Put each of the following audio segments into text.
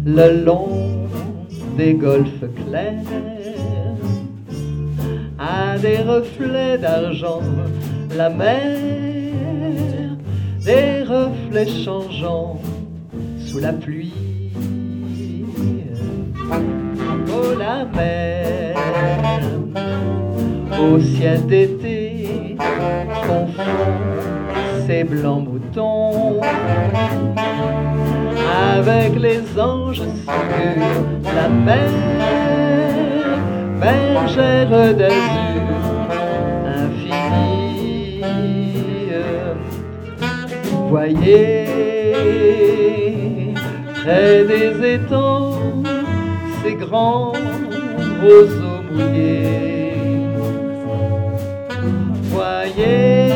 le long des golfes clairs, à des reflets d'argent, la mer, des reflets changeants sous la pluie. Oh la mer, au ciel d'été, confond ses blancs moutons avec les anges sûrs, la mer, bergère d'azur infinie. Voyez, près des étangs, ces grands roseaux mouillés. Voyez,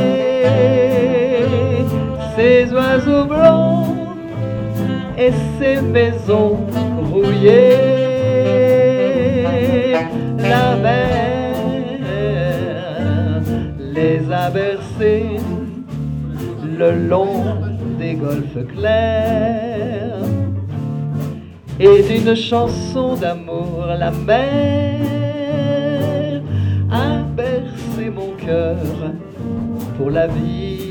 ces oiseaux blancs et ces maisons rouillées. La mer les a bercés le long des golfes clairs, et d'une chanson d'amour la mer a bercé mon cœur pour la vie.